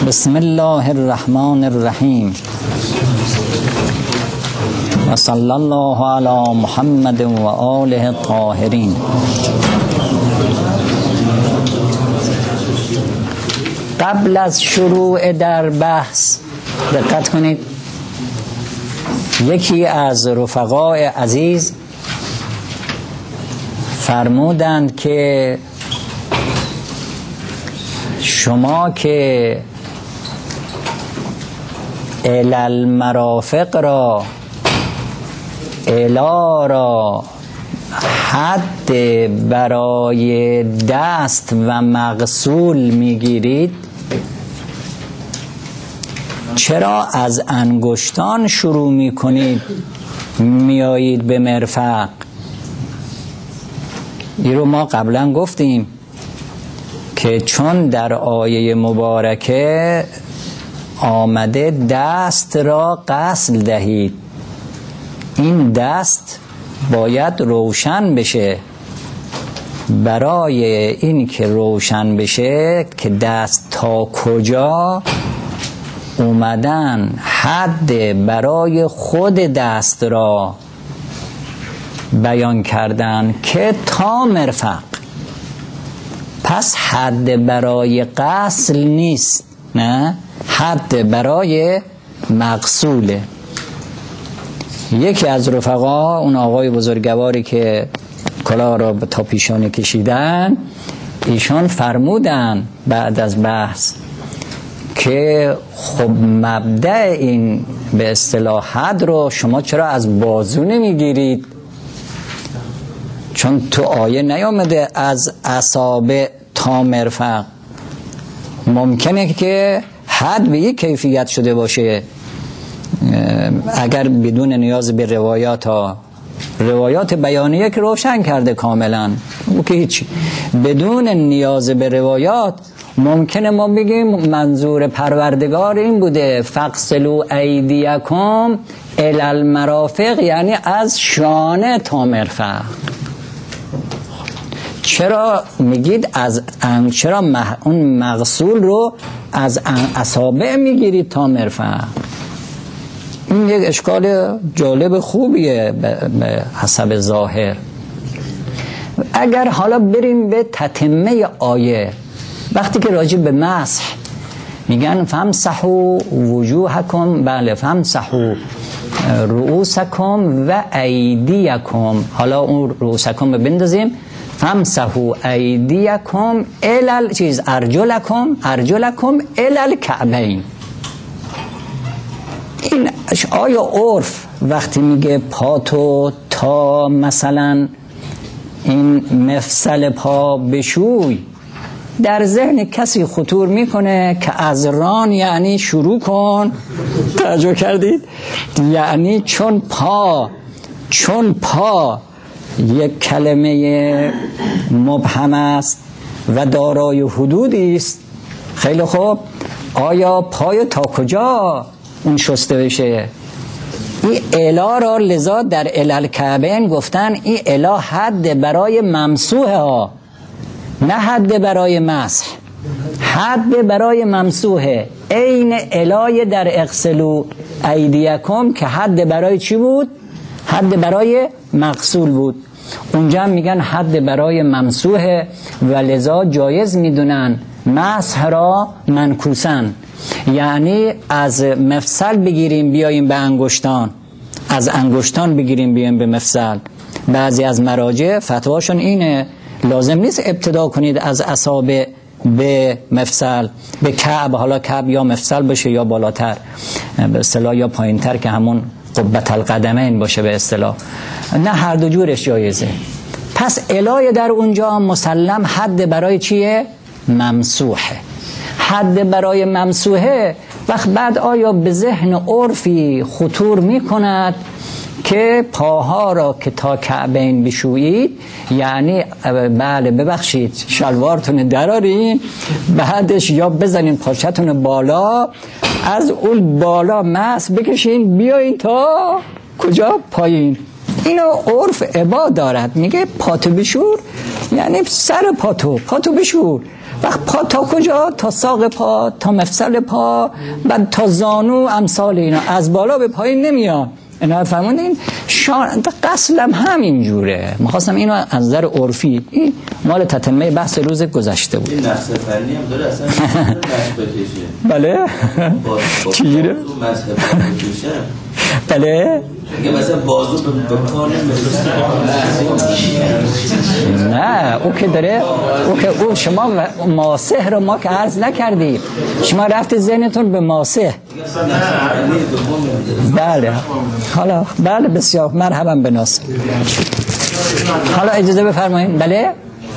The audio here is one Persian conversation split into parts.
بسم الله الرحمن الرحیم و صلی الله علی محمد و آله الطاهرین. قبل از شروع در بحث دقت کنید، یکی از رفقای عزیز فرمودند که شما که المرافق را الا را حد برای دست و مغسول میگیرید، چرا از انگشتان شروع میکنید میایید به مرفق؟ این رو ما قبلا گفتیم که چون در آیه مبارکه آمده دست را غسل دهید، این دست باید روشن بشه. برای این که روشن بشه که دست تا کجا اومدن حد برای خود دست را بیان کردن که تا مرفق. پس حد برای غسل نیست، نه، حد برای مغسوله. یکی از رفقا، اون آقای بزرگواری که کلاه را تا پیشانی کشیدن، ایشان فرمودن بعد از بحث که خب مبدأ این به اصطلاح حد رو شما چرا از بازو نمیگیرید؟ چون تو آیه نیامده از اصابع تا مرفق. ممکنه که حد به یک کیفیت شده باشه، اگر بدون نیاز به روایات بیانیه که روشن کرده کاملا، او که هیچ بدون نیاز به روایات ممکنه ما بگیم منظور پروردگار این بوده فغسلوا ایدیکم الی المرافق، یعنی از شانه تا مرفق. چرا میگید چرا اون مغسول رو از اصابع میگیرید تا مرفق؟ این یک اشکال جالب خوبیه به حسب ظاهر. اگر حالا بریم به تتمه آیه، وقتی که راجع به مسح میگن فامسحوا وجوهکم، بله، فامسحوا رؤوسکم و ایدیکم، حالا اون رؤوسکم رو بندازیم، فامسحوا ایدیکم ارجلکم الی الکعبین. این آیا عرف وقتی میگه پاتو تا مثلا این مفصل پا بشوی، در ذهن کسی خطور میکنه که از ران یعنی شروع کن؟ توجه کردید؟ یعنی چون پا یک کلمه مبهم است و دارای حدودی است، خیلی خوب، آیا پای تا کجا اون شسته بشه؟ این الا را لذا در الالکعبین گفتن این الا حد برای ممسوحه ها، نه حد برای مسح، حد برای ممسوحه. این الای در اغسلوا ایدیکم که حد برای چی بود؟ حد برای مغسول بود. اونجا میگن حد برای ممسوحه و لذا جایز میدونن مسح را منکوسن، یعنی از مفصل بگیریم بیاییم به انگشتان، از انگشتان بگیریم بیاییم به مفصل. بعضی از مراجع فتواشون اینه لازم نیست ابتدا کنید از اصابع به مفصل، به کعب، حالا کعب یا مفصل باشه یا بالاتر به اصطلاح یا پایینتر که همون قبة القدمین باشه به اصطلاح، نه هر دو جورش جایزه. پس الای در اونجا مسلم حد برای چیه؟ ممسوحه. حد برای ممسوحه وقت بعد آیا به ذهن عرفی خطور می کند که پاها را که تا کعبین بشویید، یعنی بله ببخشید شلوارتون درارین، بعدش یا بزنین پاچتون بالا، از اون بالا مس بکشین بیاین تا کجا؟ پایین. اینو عرف عبا دارد، میگه پاتو بشور، یعنی سر پاتو بشور، وقت پا تا کجا؟ تا ساق پا، تا مفصل پا، بعد تا زانو، امثال اینا. از بالا به پایین نمیاد. اینا فرمودین قسلم همین جوره. می‌خواستم اینو از نظر عرفی، این مال تتمه بحث روز گذشته بود. این نقص فنی هم داره اصلا نقص بکشه. بله چیه؟ بله اگه مثلا بازو به کار نه، او که داره، او شما ماسح رو ما که عرض نکردیم، شما رفت ذهنتون به ماسح. بله حالا بله بسیار مرحبا به ناصر. حالا اجازه بفرمایید. بله این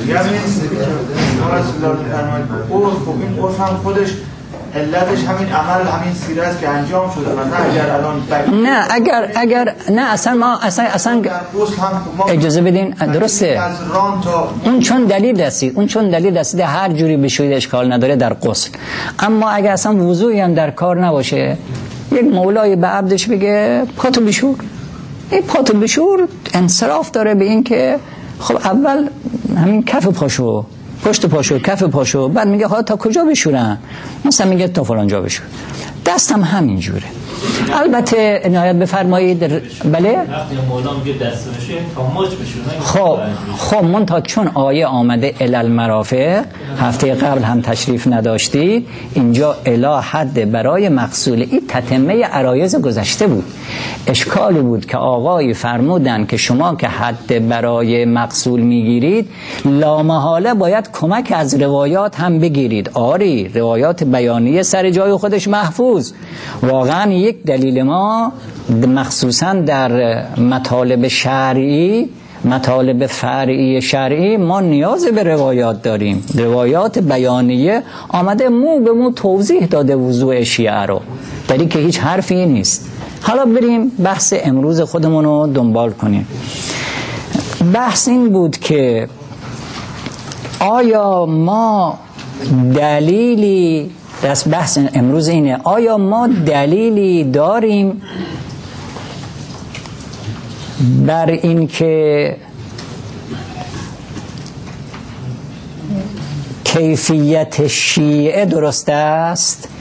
عرف هم خودش علتش همین عمل، همین سیره است که انجام شده و نه اگر الان نه اگر نه اصلا ما اصلا اجازه بدین. درسته اون چون دلیل دستید هر جوری بشوید اشکال نداره در غسل. اما اگر اصلا وضوعی هم در کار نباشه، یک مولای به عبدش بگه پاتو بشور، این پاتو بشور انصراف داره به این که خب اول همین کف پاشو، پشت پاشو، کف پاشو، بعد میگه ها تا کجا بشورن؟ مثلا میگه تا فلان جا بشور. دستم همین جوره. البته عنایت بفرمایید. بله وقتی مولا میگه دست بشه تا مچ بشورن. خب من تا چون آیه آمده المرافق، هفته قبل هم تشریف نداشتید، اینجا الی حد برای مغسول، این تتمه عرایض گذشته بود. اشکالی بود که آقای فرمودن که شما که حد برای مغسول میگیرید لامحاله باید کمک از روایات هم بگیرید. آری روایات بیانیه سر جای خودش محفوظ. واقعا یک دلیل ما مخصوصا در مطالب شرعی، مطالب فرعی شرعی، ما نیاز به روایات داریم. روایات بیانیه آمده مو به مو توضیح داده وضوع شیعه رو، در این که هیچ حرفی نیست. حالا بریم بحث امروز خودمون رو دنبال کنیم. بحث این بود که آیا ما دلیلی، بحث امروز اینه، آیا ما دلیلی داریم بر این که کیفیت شیعه درست است؟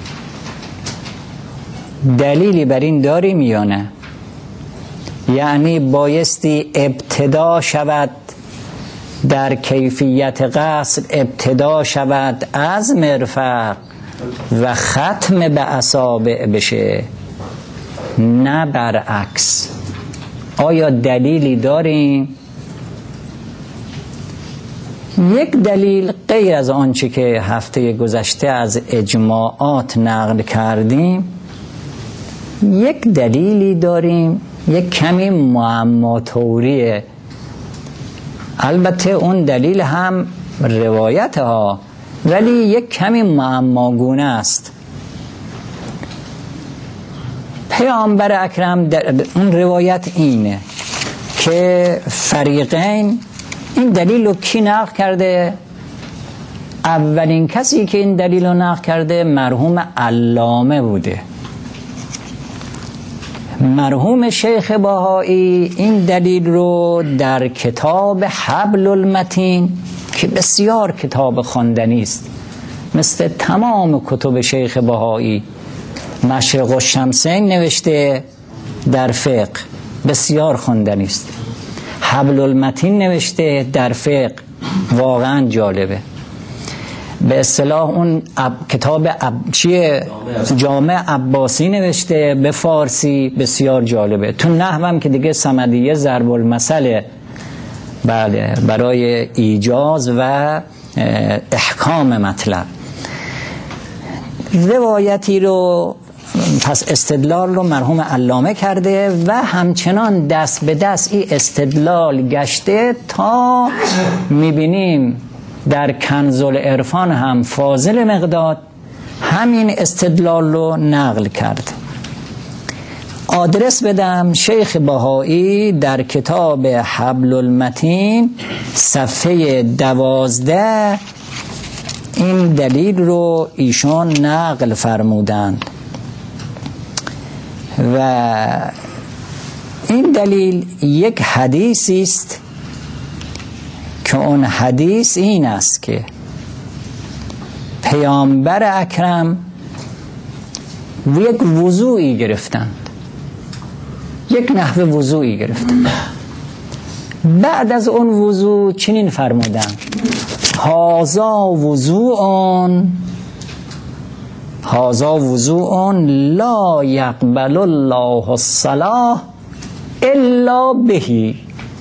دلیلی بر این داریم یا نه؟ یعنی بایستی ابتدا شود در کیفیت غسل، ابتدا شود از مرفق و ختم به اصابع بشه، نه برعکس. آیا دلیلی داریم؟ یک دلیل غیر از آنچه که هفته گذشته از اجماعات نقل کردیم، یک دلیلی داریم، یک کمی معماتوریه. البته اون دلیل هم روایت ها، ولی یک کمی معماگونه است. پیامبر اکرم در اون روایت اینه که فریقین، این دلیل رو کی نقل کرده؟ اولین کسی که این دلیل رو نقل کرده مرحوم علامه بوده. مرحوم شیخ بهایی این دلیل رو در کتاب حبل المتین که بسیار کتاب خواندنی است، مثل تمام کتب شیخ بهایی، مشرق الشمسین نوشته در فقه، بسیار خواندنی است. حبل المتین نوشته در فقه، واقعا جالبه. به اصطلاح اون کتاب چیه؟ جامع عباسی نوشته به فارسی، بسیار جالبه. تو نحوم که دیگه صمدیه ضرب المثل، بله، برای ایجاز و احکام مطلب. روایتی رو پس استدلال رو مرحوم علامه کرده و همچنان دست به دست این استدلال گشته تا میبینیم در کنز العرفان هم فاضل مقداد همین استدلال رو نقل کرد. آدرس بدم، شیخ بهایی در کتاب حبل المتین صفحه 12 این دلیل رو ایشون نقل فرمودند و این دلیل یک حدیثی است که اون حدیث این است که پیامبر اکرم یک وضوعی گرفتند، یک نحوه وضوعی گرفتند. بعد از اون وضوع چنین فرمودند: هذا وضوء لا یقبل الله الصلاة الا به.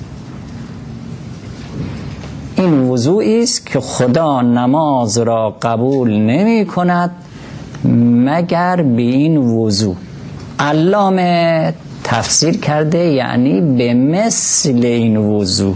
این وضوعی است که خدا نماز را قبول نمی کند مگر به این وضوع. علامه تفسیر کرده یعنی به مثل این وضوع،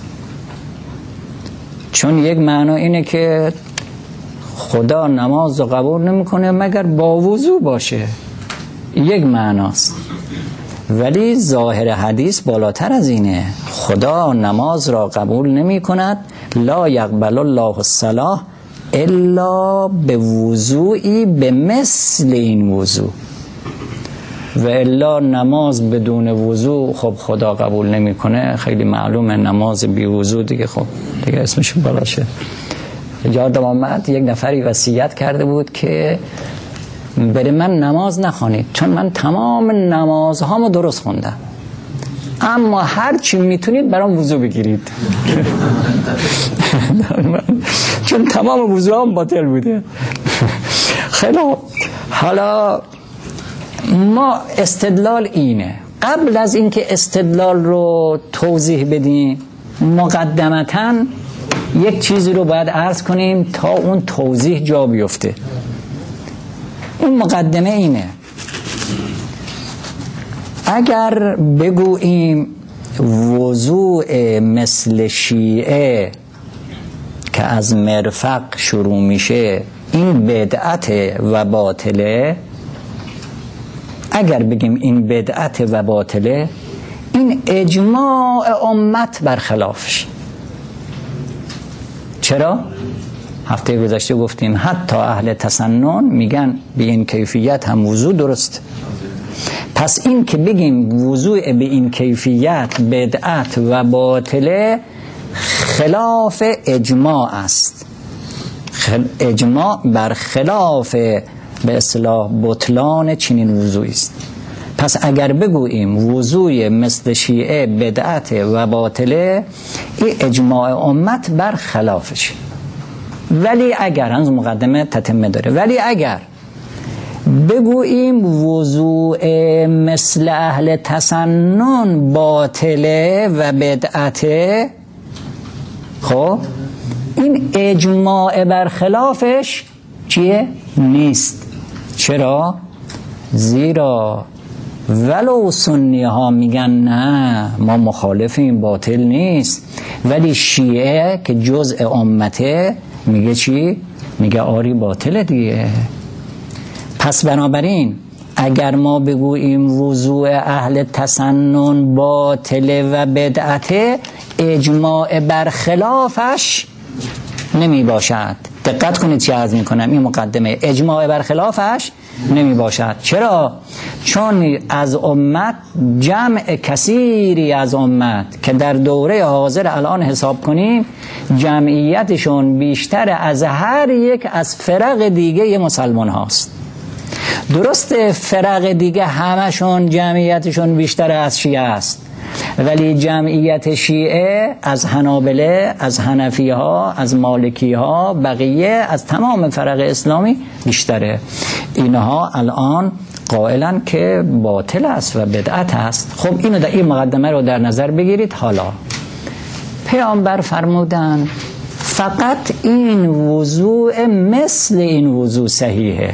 چون یک معنا اینه که خدا نماز را قبول نمیکنه مگر با وضوع باشه، یک معناست. ولی ظاهر حدیث بالاتر از اینه. خدا نماز را قبول نمی کند، لا یقبل الله الصلاة الا به وضوعی به مثل این وضوع. و الا نماز بدون وضوع خب خدا قبول نمیکنه. خیلی معلومه نماز بی وضوع دیگه خب دیگه اسمش بالاشه. یادم آمد یک نفری وصیت کرده بود که برای من نماز نخوانید، چون من تمام نمازهامو درست خوندم، اما هر چی میتونید برام وضو بگیرید چون تمام وضوام باطل بوده. خیلی حالا ما استدلال اینه. قبل از اینکه استدلال رو توضیح بدیم مقدمتاً یک چیزی رو باید عرض کنیم تا اون توضیح جا بیفته. اون مقدمه اینه: اگر بگوییم وضوء مثل شیعه که از مرفق شروع میشه این بدعت و باطله، اگر بگیم این بدعت و باطله، این اجماع امت برخلافش. چرا؟ هفته گذشته گفتیم حتی اهل تسنن میگن به این کیفیت هم وضو درست. پس این که بگیم وضوء به این کیفیت بدعت و باطله خلاف اجماع است. اجماع بر خلاف به اصطلاح بطلان چنین وضوعی است. پس اگر بگوییم وضوء مثل شیعه بدعت و باطله، این اجماع امت بر خلافش. ولی اگر هنوز مقدمه تتمه داره، ولی اگر بگوییم وضوء مثل اهل تسنن باطله و بدعته، خب این اجماع بر خلافش چیه؟ نیست. چرا؟ زیرا ولو سنی ها میگن نه ما مخالفیم باطل نیست، ولی شیعه که جزء امته میگه چی؟ میگه آری باطله دیگه. پس بنابراین اگر ما بگوییم وضوء اهل تسنن باطله و بدعته، اجماع برخلافش نمی باشد. دقت کنید چی عرض میکنم، این مقدمه. اجماع برخلافش نمی باشد. چرا؟ چون از امت جمع کثیری از امت که در دوره حاضر الان حساب کنیم جمعیتشون بیشتر از هر یک از فرق دیگه مسلمان هاست. درسته فرق دیگه همشون جمعیتشون بیشتر از شیعه است، ولی جمعیت شیعه از حنابله، از حنفی ها، از مالکی ها، بقیه از تمام فرق اسلامی بیشتره. اینها الان قائلن که باطل است و بدعت است. خب اینو در این مقدمه رو در نظر بگیرید. حالا پیامبر فرمودن فقط این وضوء مثل این وضوء صحیحه.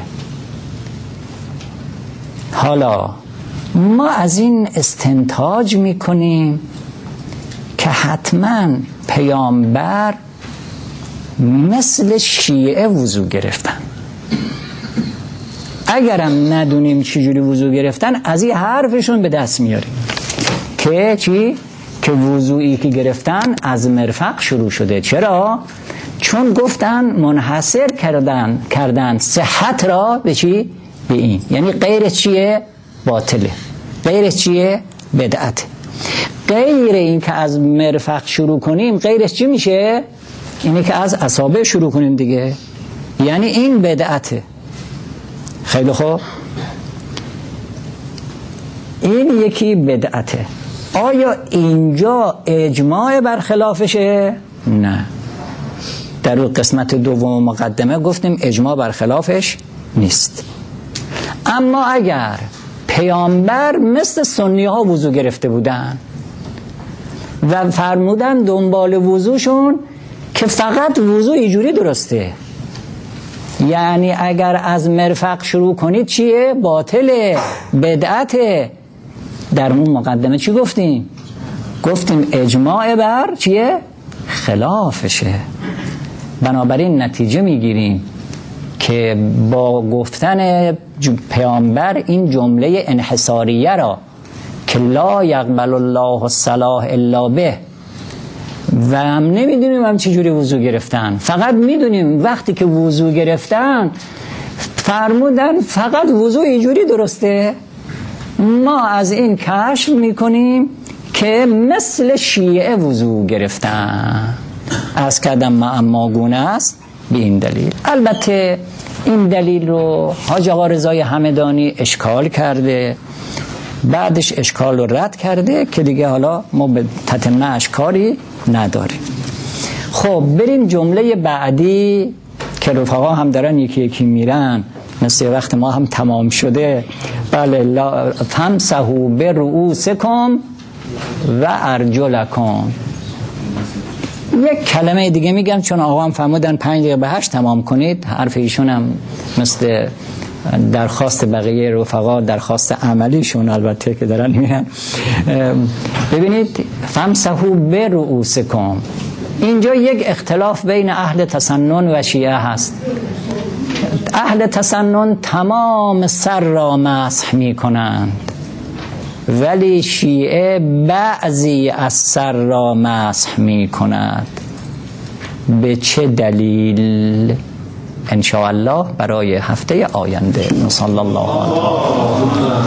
حالا ما از این استنتاج میکنیم که حتما پیامبر مثل شیعه وضو گرفتن. اگرم ندونیم چجوری وضو گرفتن، از این حرفشون به دست میاریم که چی؟ که وضویی که گرفتن از مرفق شروع شده. چرا؟ چون گفتن منحصر کردن صحت را به چی؟ به این. یعنی غیر چیه؟ باطله. غیر چیه؟ بدعت. غیر این که از مرفق شروع کنیم غیرش چی میشه؟ اینه که از اصابع شروع کنیم دیگه. یعنی این بدعته. خیلی خوب، این یکی بدعته. آیا اینجا اجماع بر خلافشه؟ نه. در اون قسمت دوم مقدمه گفتیم اجماع بر خلافش نیست. اما اگر پیامبر مثل سنی ها وضو گرفته بودن و فرمودن دنبال وضوشون که فقط وضو اینجوری درسته، یعنی اگر از مرفق شروع کنید چیه؟ باطله، بدعته. در اون مقدمه چی گفتیم؟ گفتیم اجماع بر چیه؟ خلافشه. بنابراین نتیجه میگیریم که با گفتن پیامبر این جمله انحصاریه را که لا یقبل الله الصلاة الا به، و هم نمیدونیم هم چجوری وضو گرفتن، فقط میدونیم وقتی که وضو گرفتن فرمودن فقط وضو اینجوری درسته، ما از این کشف میکنیم که مثل شیعه وضو گرفتن. از کدم ما گونه است به این دلیل. البته این دلیل رو حاج آقا رضای همدانی اشکال کرده، بعدش اشکال رو رد کرده که دیگه حالا ما به تتمه اشکالی نداریم. خب بریم جمله بعدی که رفقا هم دارن یکی یکی میرن، مثل وقت ما هم تمام شده. بله، فامسحوا برؤوسکم و ارجلکم. یک کلمه دیگه میگم چون آقا هم فرمودن 5 دقیقه به 8 تمام کنید. حرف ایشون هم مثل درخواست بقیه رفقا درخواست عملیشون البته که دارن میگن. ببینید فامسحوا برؤوسکم، اینجا یک اختلاف بین اهل تسنن و شیعه هست. اهل تسنن تمام سر را مسح می کنند، ولی شیعه بعضی از سر را مسح می کند. به چه دلیل؟ ان شاء الله برای هفته آینده. صلی الله علیه